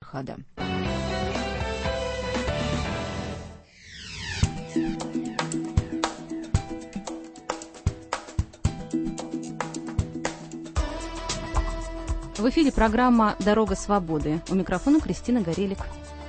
Фархада. В эфире программа «Дорога свободы». У микрофона Кристина Горелик.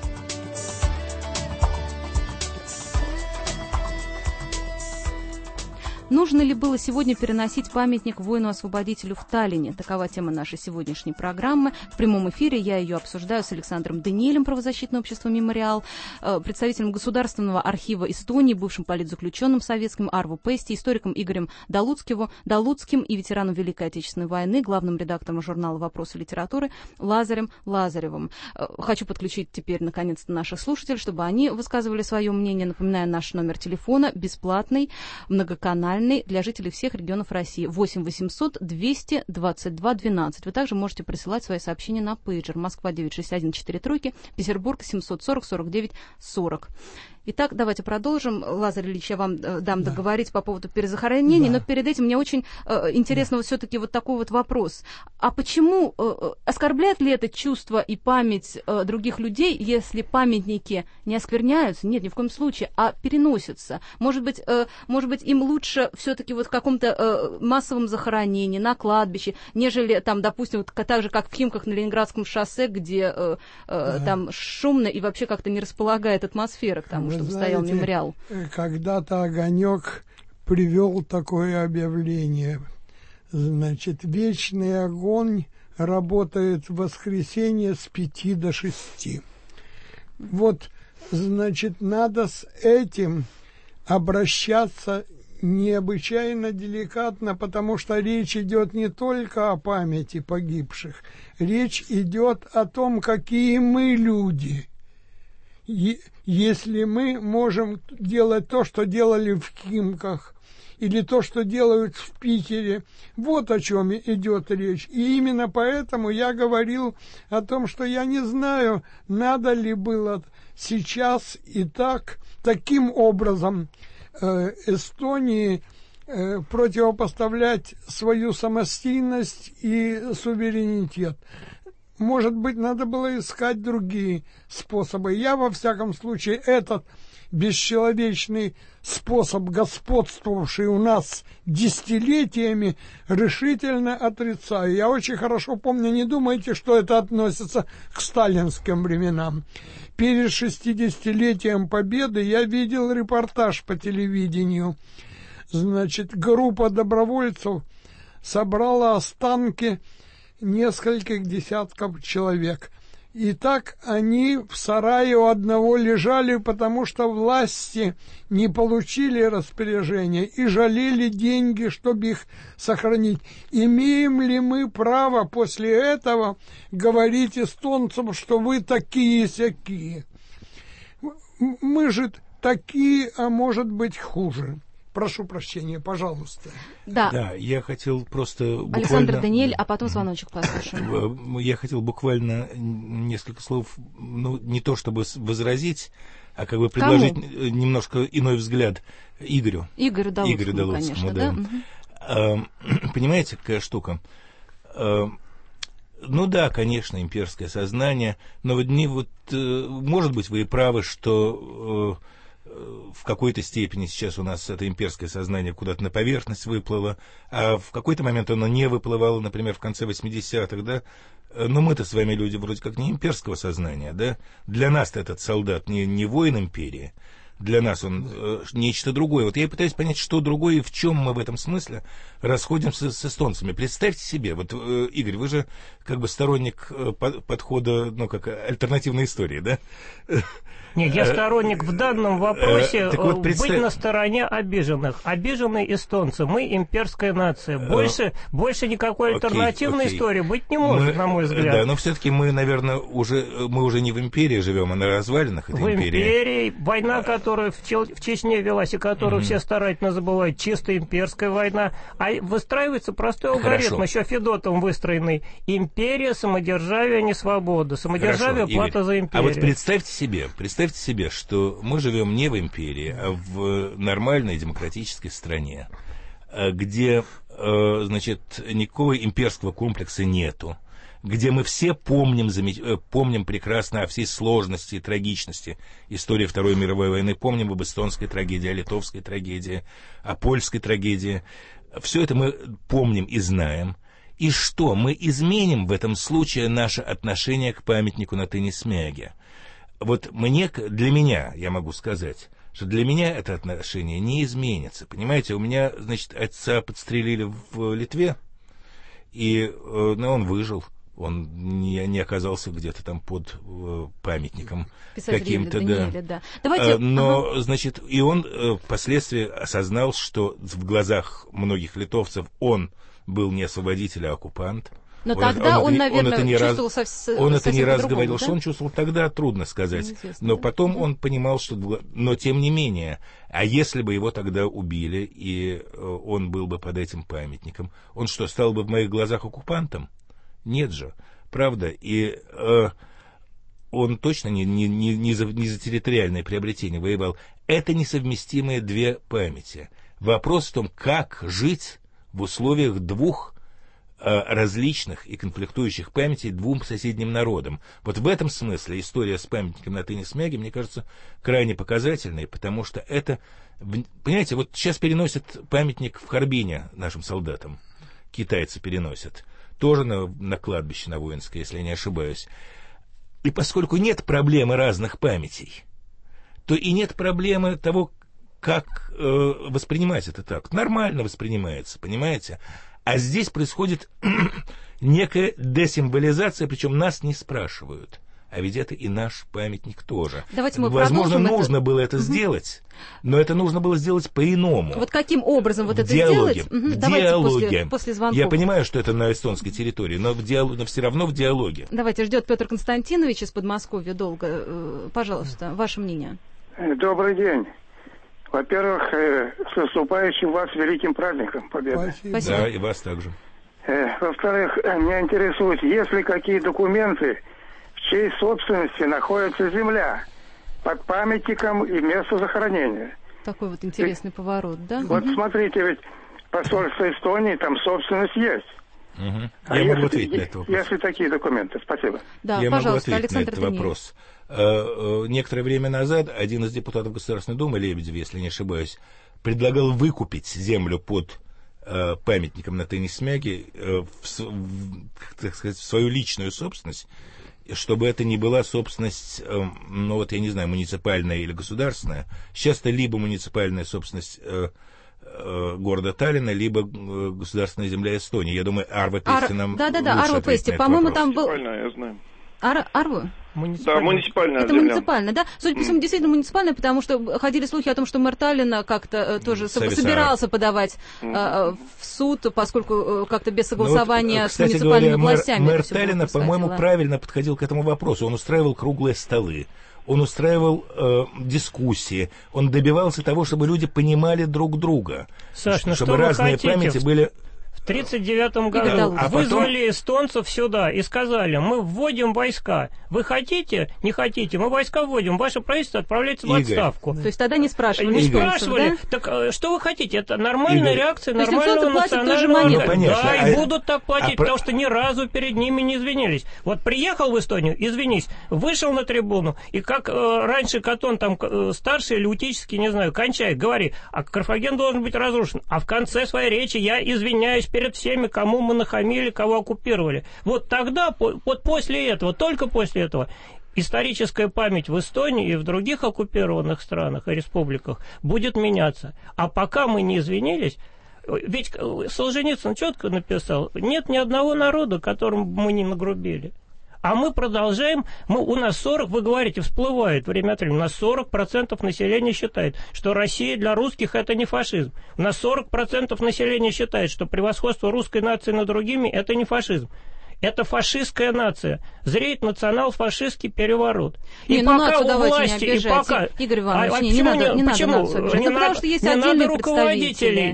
Нужно ли было сегодня переносить памятник воину-освободителю в Таллине? Такова тема нашей сегодняшней программы. В прямом эфире я ее обсуждаю с Александром Даниэлем, правозащитное общество «Мемориал», представителем Государственного архива Эстонии, бывшим политзаключенным советским Арво Пести, историком Игорем Далуцким и ветераном Великой Отечественной войны, главным редактором журнала «Вопросы литературы» Лазарем Лазаревым. Хочу подключить теперь, наконец-то, наших слушателей, чтобы они высказывали свое мнение. Напоминаю, наш номер телефона бесплатный, многоканальный, для жителей всех регионов России. 8 800 222 12. Вы также можете присылать свои сообщения на пейджер. Москва 96143, Петербург 740 49 40. Итак, давайте продолжим. Лазарь Ильич, я вам дам договорить по поводу перезахоронений, но перед этим мне очень интересно вот все-таки вот такой вот вопрос. А почему, оскорбляет ли это чувство и память других людей, если памятники не оскверняются? Нет, ни в коем случае, а переносятся. Может быть, им лучше все-таки вот в каком-то массовом захоронении, на кладбище, нежели там, допустим, вот так же, как в Химках на Ленинградском шоссе, где там шумно и вообще как-то не располагает атмосфера к тому, чтобы стоял мемориал. Когда-то Огонек привел такое объявление. Значит, вечный огонь работает в воскресенье с 5 до 6. Вот, значит, надо с этим обращаться необычайно деликатно, потому что речь идет не только о памяти погибших, речь идет о том, какие мы люди. Если мы можем делать то, что делали в Химках, или то, что делают в Питере, вот о чем идет речь. И именно поэтому я говорил о том, что я не знаю, надо ли было сейчас и таким образом Эстонии противопоставлять свою самостоятельность и суверенитет. Может быть, надо было искать другие способы. Я, во всяком случае, этот бесчеловечный способ, господствовавший у нас десятилетиями, решительно отрицаю. Я очень хорошо помню, не думайте, что это относится к сталинским временам. Перед 60-летием Победы я видел репортаж по телевидению. Значит, группа добровольцев собрала останки нескольких десятков человек. И так они в сарае у одного лежали, потому что власти не получили распоряжения и жалели деньги, чтобы их сохранить. Имеем ли мы право после этого говорить эстонцам, что вы такие-сякие? Мы же такие, а может быть хуже. Прошу прощения, пожалуйста. Да, я хотел просто буквально... Александр Даниэль, а потом звоночек послушаем. Я хотел буквально несколько слов, не то чтобы возразить, а как бы предложить немножко иной взгляд Игорю Далуцкому, конечно, да. Понимаете, какая штука? Конечно, имперское сознание, но может быть, вы и правы, что в какой-то степени сейчас у нас это имперское сознание куда-то на поверхность выплыло, а в какой-то момент оно не выплывало, например, в конце 80-х, да? Но мы-то с вами люди вроде как не имперского сознания, да? Для нас этот солдат не воин империи, для нас он нечто другое. Вот я пытаюсь понять, что другое и в чем мы в этом смысле расходимся с эстонцами. Представьте себе, вот, Игорь, вы же как бы сторонник подхода, как альтернативной истории, да? Нет, я сторонник в данном вопросе быть на стороне обиженных. Обиженные эстонцы, мы имперская нация. Больше никакой альтернативной истории быть не может, на мой взгляд. Да, но все-таки мы, наверное, уже не в империи живем, а на развалинах этой империи. В империи война, которая в Чечне велась, и которую все старательно забывают, чисто имперская война. А выстраивается простой алгоритм, еще Федотом выстроенный. Империя, самодержавие, не свобода. Самодержавие, плата за империю. А вот представьте себе, что мы живем не в империи, а в нормальной демократической стране, где, никакого имперского комплекса нету, где мы все помним прекрасно о всей сложности и трагичности истории Второй мировой войны, помним об эстонской трагедии, о литовской трагедии, о польской трагедии. Все это мы помним и знаем. И что, мы изменим в этом случае наше отношение к памятнику на Тынисмяге? Вот для меня, я могу сказать, что для меня это отношение не изменится. Понимаете, у меня, значит, отца подстрелили в Литве, и он выжил. Он не оказался где-то там под памятником каким-то, да. Давайте, значит, и он впоследствии осознал, что в глазах многих литовцев он был не освободитель, а оккупант. Но тогда он, наверное, чувствовал совсем Он это не раз говорил, да? что он чувствовал тогда, трудно сказать. Неизвестно, но да? потом он понимал, что... Но тем не менее, а если бы его тогда убили, и он был бы под этим памятником, он что, стал бы в моих глазах оккупантом? Нет же, правда? И он точно не за территориальное приобретение воевал. Это несовместимые две памяти. Вопрос в том, как жить в условиях двух различных и конфликтующих памятей двум соседним народам. Вот в этом смысле история с памятником на Тынисмяге, мне кажется, крайне показательной, потому что это... Понимаете, вот сейчас переносят памятник в Харбине нашим солдатам. Китайцы переносят. Тоже на кладбище, на воинское, если я не ошибаюсь. И поскольку нет проблемы разных памятей, то и нет проблемы того, как воспринимать это так. Нормально воспринимается, понимаете? А здесь происходит некая десимволизация, причем нас не спрашивают. А ведь это и наш памятник тоже. Давайте мы Возможно, нужно было это сделать, но это нужно было сделать по-иному. Вот каким образом вот это сделать? В диалоге. После звонков. Я понимаю, что это на эстонской территории, но все равно в диалоге. Давайте, ждет Петр Константинович из Подмосковья долго. Пожалуйста, ваше мнение. Добрый день. Во-первых, с наступающим вас великим праздником Победы. Спасибо. Да, и вас также. Во-вторых, меня интересует, есть ли какие документы, в чьей собственности находится земля под памятником и место захоронения. Такой вот интересный поворот, да? Вот смотрите, ведь посольство Эстонии, там собственность есть. Я могу ответить на этот вопрос. Если такие документы, спасибо. Да, я пожалуйста, могу ответить Александр на этот вопрос. Некоторое время назад один из депутатов Государственной Думы, Лебедев, если не ошибаюсь, предлагал выкупить землю под памятником на Тынисмяге так сказать, в свою личную собственность, чтобы это не была собственность, я не знаю, муниципальная или государственная. Сейчас это либо муниципальная собственность города Таллина, либо государственная земля Эстонии. Я думаю, Арва Пести нам Да, Арва Пести. По-моему, там был... Муниципальная, я знаю. Арва? Да, муниципальная это земля. Муниципальная, да? Судя по всему, действительно муниципальная, потому что ходили слухи о том, что мэр Таллина как-то тоже собирался подавать в суд, поскольку как-то без согласования с муниципальными властями. Мэр Таллина, по-моему, правильно подходил к этому вопросу. Он устраивал круглые столы, он устраивал дискуссии, он добивался того, чтобы люди понимали друг друга. Саш, чтобы разные памяти были... В 1939 году вызвали эстонцев сюда и сказали, мы вводим войска. Вы хотите? Не хотите? Мы войска вводим. Ваше правительство отправляется в отставку. То есть тогда не спрашивали. Не спрашивали. Да? Так что вы хотите? Это нормальная реакция нормального национального... Да, и будут так платить, потому что ни разу перед ними не извинились. Вот приехал в Эстонию, извинись, вышел на трибуну, и как раньше Катон там старший или утический, не знаю, кончает, говори, а Карфаген должен быть разрушен. А в конце своей речи я извиняюсь перед всеми, кому мы нахамили, кого оккупировали. Вот тогда, вот после этого, только после этого, историческая память в Эстонии и в других оккупированных странах и республиках будет меняться. А пока мы не извинились, ведь Солженицын четко написал, нет ни одного народа, которому мы не нагрубили. А мы продолжаем, у нас 40, вы говорите, всплывает время от времени, у нас 40% населения считает, что Россия для русских это не фашизм. У нас 40% населения считает, что превосходство русской нации над другими это не фашизм. Это фашистская нация. Зреет национал-фашистский переворот. И пока у власти, и пока... Игорь Иванович, не надо нацию обижать. Потому что есть отдельные руководители.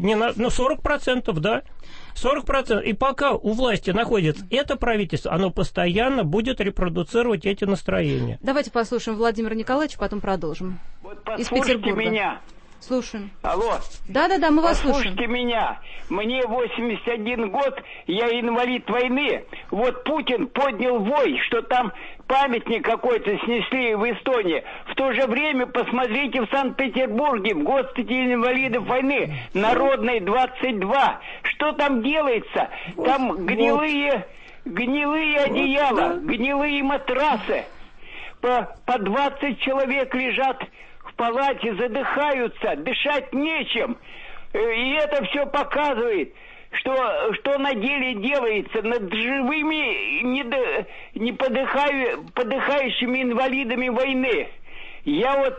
40%, да. 40%. И пока у власти находится это правительство, оно постоянно будет репродуцировать эти настроения. Давайте послушаем Владимира Николаевича, потом продолжим. Вот из Петербурга. меня. Слушаем. Алло. Да-да-да, мы вас слушаем. Послушайте меня. Мне 81 год, я инвалид войны. Вот Путин поднял вой, что там памятник какой-то снесли в Эстонии. В то же время посмотрите в Санкт-Петербурге, в госпитале инвалидов войны, Народной 22. Что там делается? Там гнилые одеяла, гнилые матрасы. По 20 человек лежат в палате, задыхаются, дышать нечем. И это все показывает, что на деле делается над живыми, подыхающими инвалидами войны. Я вот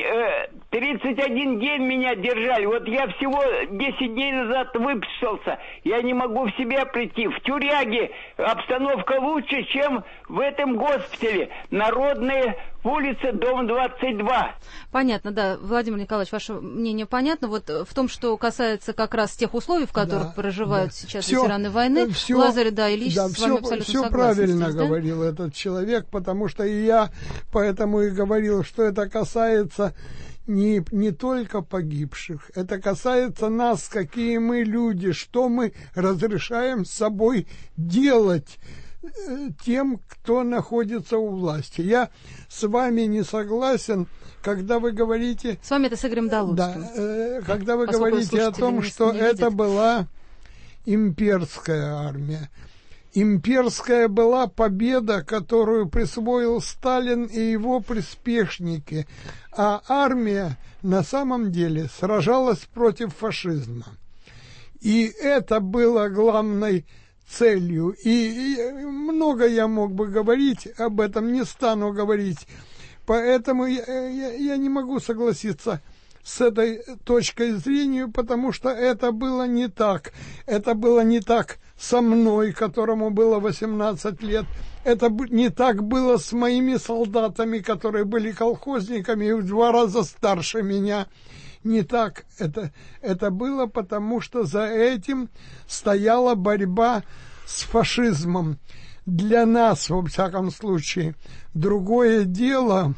31 день меня держали. Вот я всего 10 дней назад выписался. Я не могу в себя прийти. В тюряге обстановка лучше, чем в этом госпитале. Народная улица, дом 22. Понятно, да. Владимир Николаевич, ваше мнение понятно. Вот в том, что касается как раз тех условий, в которых проживают сейчас ветераны войны, Лазарь Ильич с вами абсолютно все согласен. Правильно здесь, говорил этот человек, потому что и я поэтому и говорил, что это касается не только погибших, это касается нас, какие мы люди, что мы разрешаем с собой делать тем, кто находится у власти. Я с вами не согласен, когда вы говорите... С вами это с Игорем Долуцким. Да, когда вы говорите о том, что это была имперская армия. Имперская была победа, которую присвоил Сталин и его приспешники, а армия на самом деле сражалась против фашизма. И это было главной целью. И много я мог бы говорить об этом, не стану говорить. Поэтому я не могу согласиться с этой точкой зрения, потому что это было не так. Это было не так со мной, которому было 18 лет. Это не так было с моими солдатами, которые были колхозниками и в 2 раза старше меня. Не так это было, потому что за этим стояла борьба с фашизмом. Для нас, во всяком случае. Другое дело,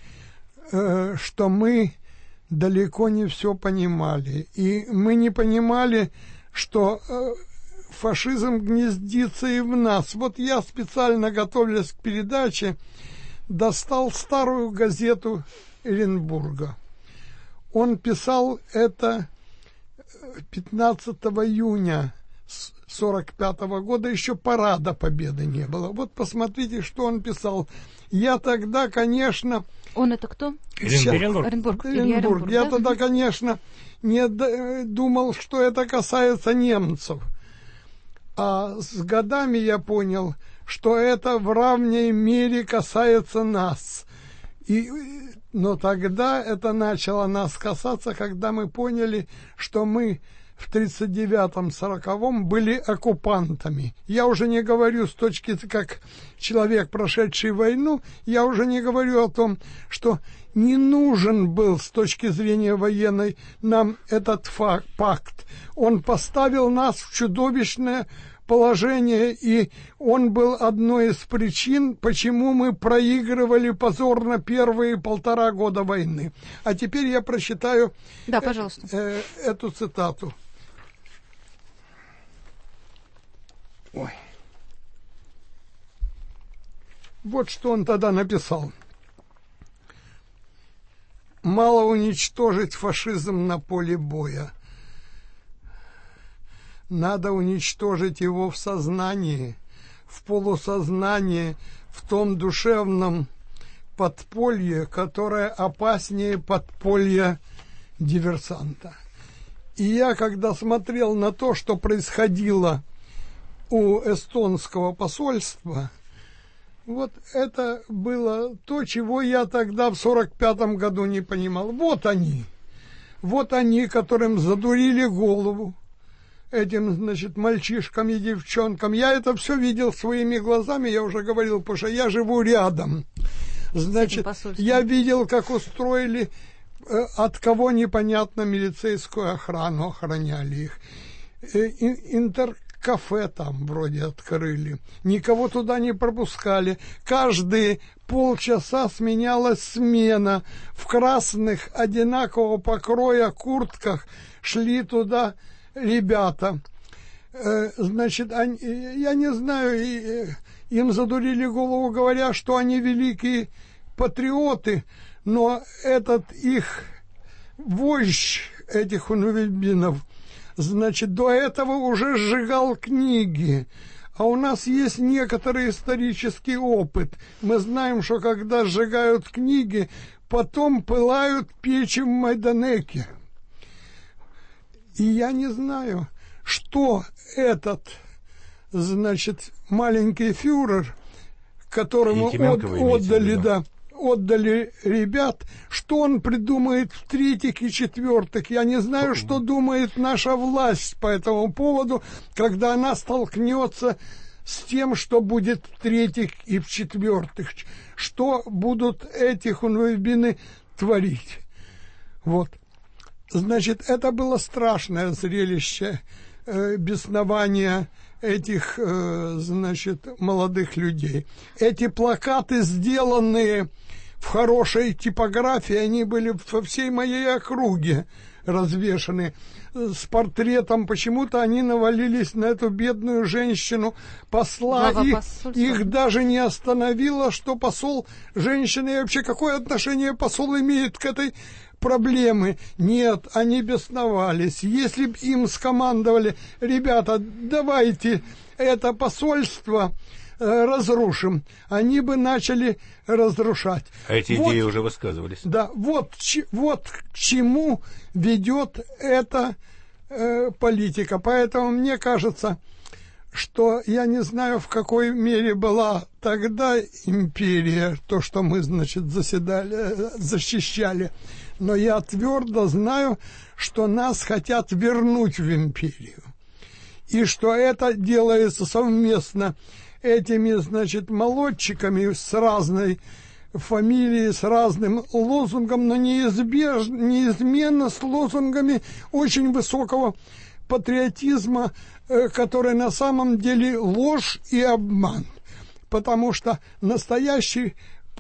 что мы далеко не все понимали. И мы не понимали, что фашизм гнездится и в нас. Вот я специально, готовясь к передаче, достал старую газету Оренбурга. Он писал это 15 июня 1945 года, еще парада Победы не было. Вот посмотрите, что он писал. Я тогда, конечно... Он это кто? Оренбург. Оренбург. Я тогда, конечно, не думал, что это касается немцев. А с годами я понял, что это в равной мере касается нас. Но тогда это начало нас касаться, когда мы поняли, что мы в 1939-м, 1940-м были оккупантами. Я уже не говорю с точки, как человек, прошедший войну, я уже не говорю о том, что не нужен был с точки зрения военной нам этот пакт. Он поставил нас в чудовищное положение, и он был одной из причин, почему мы проигрывали позорно первые 1,5 года войны. А теперь я прочитаю пожалуйста. Эту цитату. Ой. Вот что он тогда написал. Мало уничтожить фашизм на поле боя. Надо уничтожить его в сознании, в полусознании, в том душевном подполье, которое опаснее подполья диверсанта. И я, когда смотрел на то, что происходило у эстонского посольства, вот это было то, чего я тогда в 1945 году не понимал. Вот они, которым задурили голову, этим, значит, мальчишкам и девчонкам. Я это все видел своими глазами, я уже говорил, потому что я живу рядом. Значит, я видел, как устроили, от кого непонятно, милицейскую охрану, охраняли их. кафе там вроде открыли. Никого туда не пропускали. Каждые полчаса сменялась смена. В красных одинакового покроя куртках шли туда ребята. Значит, я не знаю, им задурили голову, говоря, что они великие патриоты, но этот их вождь, этих хунвейбинов, значит, до этого уже сжигал книги. А у нас есть некоторый исторический опыт. Мы знаем, что когда сжигают книги, потом пылают печи в Майданеке. И я не знаю, что этот, значит, маленький фюрер, которому отдали ребят, что он придумает в третьих и четвертых. Я не знаю, что думает наша власть по этому поводу, когда она столкнется с тем, что будет в третьих и в четвертых. Что будут эти хунвейбины творить. Вот. Значит, это было страшное зрелище беснования этих, значит, молодых людей. Эти плакаты, сделанные в хорошей типографии, они были во всей моей округе развешаны. С портретом почему-то они навалились на эту бедную женщину посла. Их даже не остановило, что посол женщина, и вообще какое отношение посол имеет к этой проблемы. Нет, они бесновались. Если бы им скомандовали: ребята, давайте это посольство разрушим, они бы начали разрушать. А эти идеи уже высказывались. Да, вот к чему ведет эта политика. Поэтому мне кажется, что я не знаю, в какой мере была тогда империя, то, что мы, значит, защищали, но я твердо знаю, что нас хотят вернуть в империю. И что это делается совместно этими, значит, молодчиками с разной фамилией, с разным лозунгом, но неизменно с лозунгами очень высокого патриотизма, который на самом деле ложь и обман. Потому что настоящий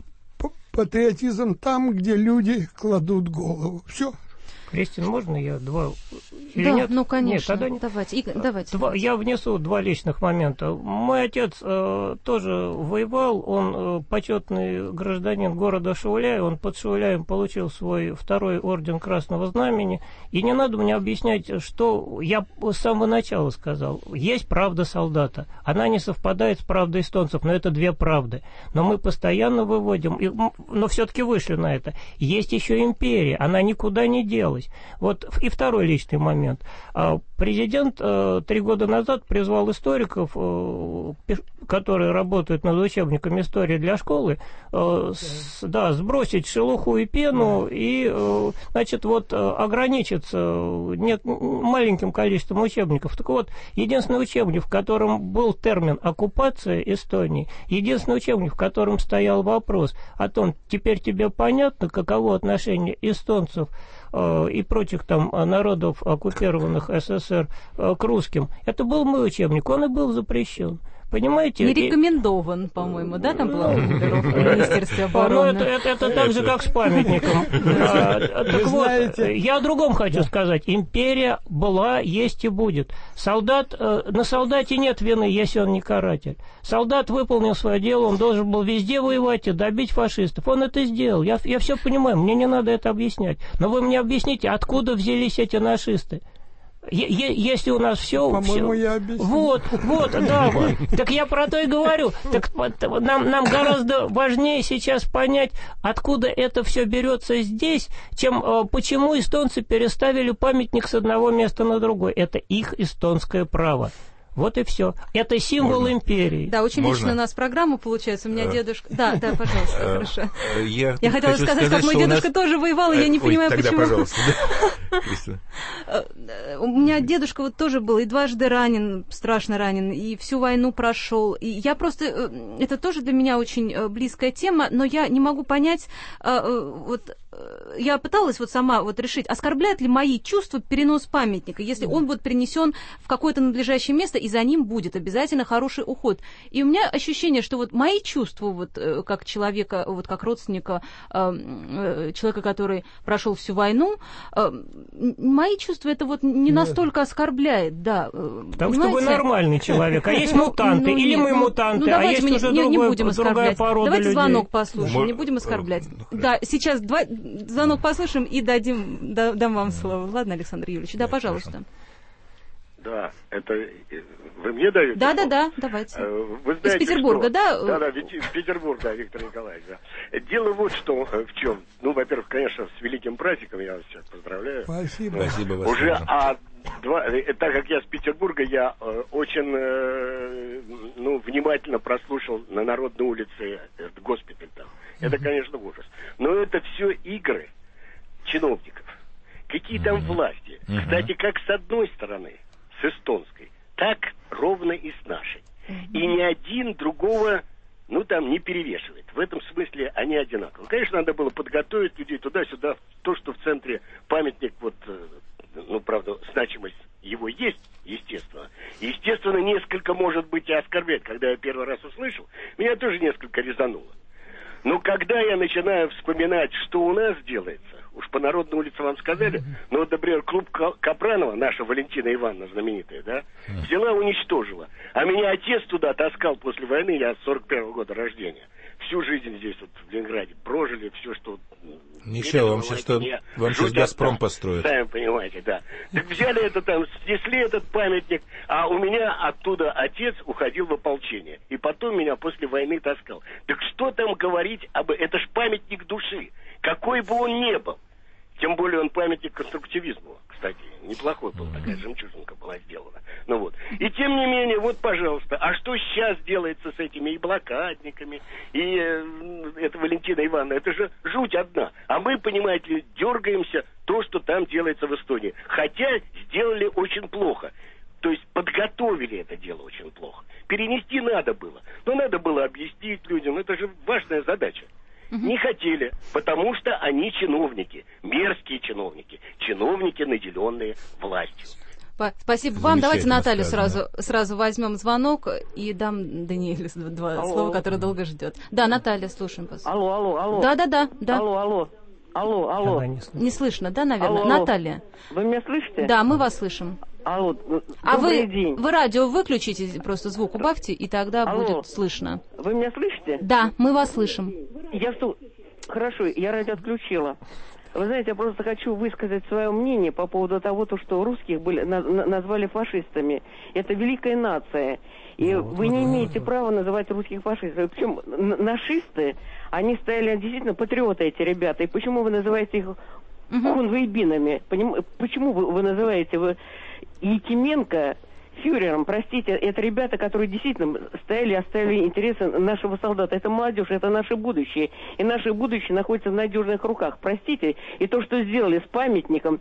патриотизм там, где люди кладут голову. Все. Кристин, можно я два... Или да, нет? Ну, конечно. Нет, тогда нет. Давайте. Я внесу два личных момента. Мой отец тоже воевал, он почетный гражданин города Шауляй, он под Шауляем получил свой второй орден Красного Знамени. И не надо мне объяснять, что я с самого начала сказал. Есть правда солдата. Она не совпадает с правдой эстонцев, но это две правды. Но мы постоянно выводим, но все-таки вышли на это. Есть еще империя, она никуда не делась. Вот и второй личный момент. Президент 3 года назад призвал историков, которые работают над учебниками истории для школы, сбросить шелуху и пену и, значит, ограничиться маленьким количеством учебников. Так вот, единственный учебник, в котором был термин «оккупация Эстонии», единственный учебник, в котором стоял вопрос о том, теперь тебе понятно, каково отношение эстонцев и прочих там народов, оккупированных СССР, к русским. Это был мой учебник, он и был запрещен. Понимаете? Не рекомендован, по-моему, да, там была формулировка в Министерстве обороны. Это так же, как с памятником. Так вот, я о другом хочу сказать. Империя была, есть и будет. На солдате нет вины, если он не каратель. Солдат выполнил свое дело, он должен был везде воевать и добить фашистов. Он это сделал. Я все понимаю, мне не надо это объяснять. Но вы мне объясните, откуда взялись эти нашисты? Если у нас все... По-моему, я объяснил. Вот, да. Так я про то и говорю. Так нам гораздо важнее сейчас понять, откуда это все берется здесь, чем почему эстонцы переставили памятник с одного места на другое. Это их эстонское право. Вот и все. Это символ империи. Да, очень лично у нас программа получается. У меня дедушка... Да, пожалуйста, хорошо. Я хотела сказать, как мой дедушка тоже воевал, и я не понимаю, почему... Тогда, пожалуйста. У меня дедушка тоже был и дважды ранен, страшно ранен, и всю войну прошел. И я просто... Это тоже для меня очень близкая тема, но я не могу понять... я пыталась вот сама вот решить, оскорбляет ли мои чувства перенос памятника, если он будет перенесен в какое-то надлежащее место, и за ним будет обязательно хороший уход. И у меня ощущение, что вот мои чувства, вот как человека, вот как родственника, человека, который прошел всю войну, мои чувства это вот не настолько оскорбляет, да. Потому что вы нормальный человек, а есть мутанты, или мы мутанты, а есть уже другая порода людей. Давайте звонок послушаем, не будем оскорблять. Да, сейчас звонок послушаем и дам вам слово. Ладно, Александр Юрьевич? Да, пожалуйста. Да, это вы мне даете? Да, давайте. Вы знаете, из Петербурга, что... да? Да, Петербург, да, Виктор Николаевич, да. Дело вот что, в чем. Ну, во-первых, конечно, с великим праздником, я вас всех поздравляю. Спасибо. Спасибо вас. Уже, так как я с Петербурга, я очень, внимательно прослушал на Народной улице этот госпиталь там. Это, конечно, ужас. Но это все игры чиновников. Какие там власти. Кстати, как с одной стороны, с эстонской, так ровно и с нашей. И ни один другого, не перевешивает. В этом смысле они одинаковы. Конечно, надо было подготовить людей туда-сюда. То, что в центре памятник, правда, значимость его есть, естественно. Естественно, несколько, может быть, и оскорбляет. Когда я первый раз услышал, меня тоже несколько резануло. Но когда я начинаю вспоминать, что у нас делается, уж по Народной улице вам сказали, например, клуб Капранова, наша Валентина Ивановна знаменитая, да, взяла, уничтожила. А меня отец туда таскал после войны, я с 41-го года рождения. Всю жизнь здесь в Ленинграде прожили, все, что... Ничего, вам сейчас «Газпром» построят. Сами понимаете, да. Так взяли это там, снесли этот памятник, а у меня оттуда отец уходил в ополчение. И потом меня после войны таскал. Так что там говорить это ж памятник души, какой бы он ни был. Тем более он памятник конструктивизму, кстати. Неплохой был, такая жемчужинка была сделана. И тем не менее, пожалуйста, а что сейчас делается с этими и блокадниками, и это Валентина Ивановна, это же жуть одна. А мы, понимаете ли, дергаемся то, что там делается в Эстонии. Хотя сделали очень плохо. То есть подготовили это дело очень плохо. Перенести надо было. Но надо было объяснить людям, это же важная задача. Не хотели, потому что они чиновники, мерзкие чиновники, наделенные властью. Спасибо вам. Давайте Наталью сразу возьмем звонок и дам Даниэлю два слова, которые долго ждет. Да, Наталья, слушаем вас. Алло. Да. Алло. Не слышно, да, наверное? Алло. Наталья. Вы меня слышите? Да, мы вас слышим. Алло, вы радио выключите, просто звук убавьте, и тогда будет слышно. Вы меня слышите? Да, мы вас слышим. Хорошо, я радио отключила. Вы знаете, я просто хочу высказать свое мнение по поводу того, что русских назвали фашистами. Это великая нация. И вы не имеете права называть русских фашистами. Причем нашисты, они стояли действительно патриоты, эти ребята. И почему вы называете их хунвейбинами? Почему вы называете Якименко фюрером? Простите, это ребята, которые действительно оставили интересы нашего солдата. Это молодежь, это наше будущее. И наше будущее находится в надежных руках. Простите, и то, что сделали с памятником,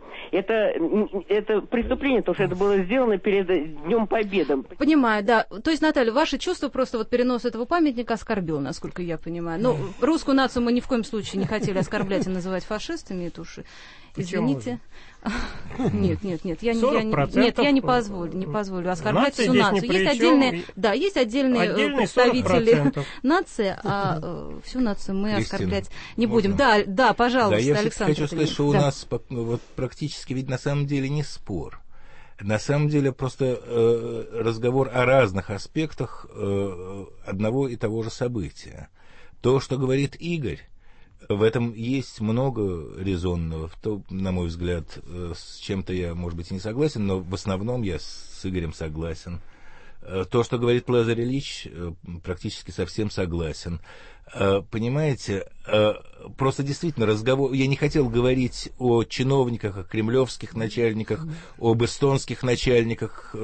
это преступление, то, что это было сделано перед Днем Победы. Понимаю, да. То есть, Наталья, ваши чувства просто перенос этого памятника оскорбил, насколько я понимаю. Но русскую нацию мы ни в коем случае не хотели оскорблять и называть фашистами. Это уж, извините. Нет, я не позволю оскорблять всю нацию. Есть отдельные представители нации, а всю нацию мы оскорблять не будем. Да, пожалуйста, Александр. Я хочу сказать, что у нас практически ведь на самом деле не спор. На самом деле просто разговор о разных аспектах одного и того же события. То, что говорит Игорь, в этом есть много резонного. На мой взгляд, с чем-то я, может быть, и не согласен, но в основном я с Игорем согласен. То, что говорит Лазарь Ильич, практически совсем согласен. Понимаете, просто действительно разговор... Я не хотел говорить о чиновниках, о кремлевских начальниках, об эстонских начальниках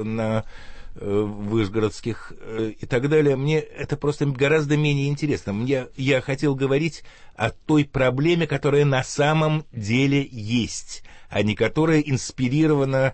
вышгородских и так далее. Мне это просто гораздо менее интересно. Я хотел говорить о той проблеме, которая на самом деле есть, а не которая инспирирована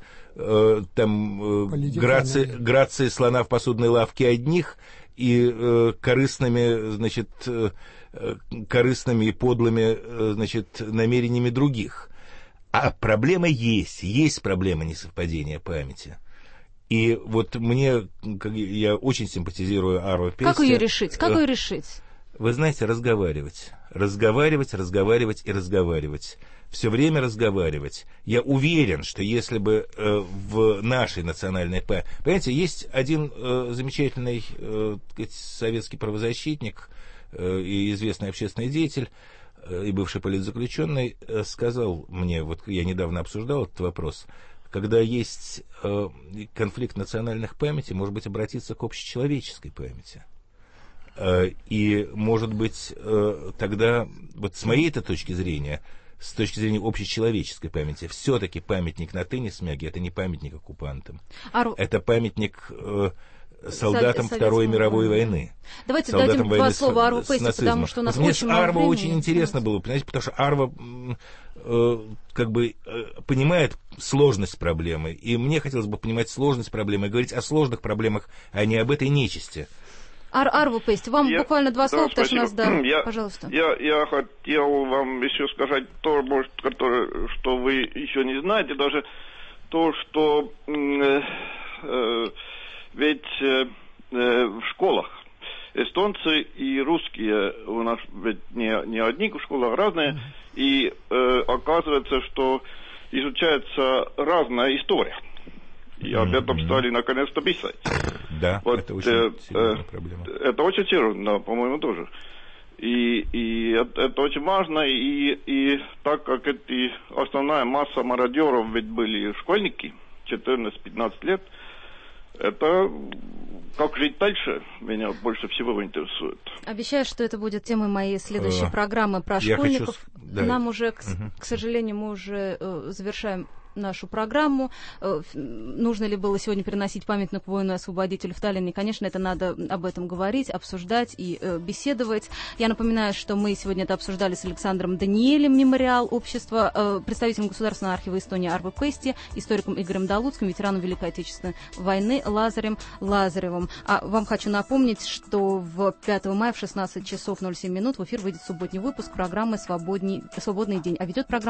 грацией слона в посудной лавке одних и корыстными, корыстными и подлыми, значит, намерениями других. А проблема есть проблема несовпадения памяти. И вот я очень симпатизирую Арво Пести. Как ее решить? Как ее решить? Вы знаете, разговаривать и разговаривать. Все время разговаривать. Я уверен, что если бы в нашей национальной памяти... Понимаете, есть один замечательный советский правозащитник и известный общественный деятель, и бывший политзаключенный, сказал мне, вот я недавно обсуждал этот вопрос, когда есть конфликт национальных памятей, может быть, обратиться к общечеловеческой памяти. И, может быть, тогда, вот с моей-то точки зрения, с точки зрения общечеловеческой памяти, все-таки памятник на Тынисмяге — это не памятник оккупантам. Это памятник солдатам Второй мировой войны. Давайте дадим два слова Арво Пести, потому что у нас мне очень с мало Арво времени. Очень интересно было, понимаете, потому что Арво понимает сложность проблемы, и мне хотелось бы понимать сложность проблемы и говорить о сложных проблемах, а не об этой нечисти. Арво Пести, вам буквально два слова, потому что у нас, пожалуйста. Я хотел вам еще сказать то, может, что вы еще не знаете, даже то, что ведь в школах эстонцы и русские у нас ведь не одни школы, а разные, и оказывается, что изучается разная история. И об этом стали наконец-то писать. Да, вот, это очень серьезная проблема. Это очень серьезно, по-моему, тоже. И это очень важно, и так как основная масса мародеров ведь были школьники, 14-15 лет, это как жить дальше меня больше всего интересует. Обещаю, что это будет темой моей следующей программы про школьников. Нам уже, к сожалению, мы уже завершаем нашу программу. Нужно ли было сегодня переносить памятник воину-освободителю в Таллине? Конечно, это надо об этом говорить, обсуждать и беседовать. Я напоминаю, что мы сегодня это обсуждали с Александром Даниэлем, мемориал общества, представителем Государственного архива Эстонии Арво Пести, историком Игорем Долуцким, ветераном Великой Отечественной войны Лазарем Лазаревым. А вам хочу напомнить, что в 5 мая в 16 часов 07 минут в эфир выйдет субботний выпуск программы «Свободный день». А ведет программу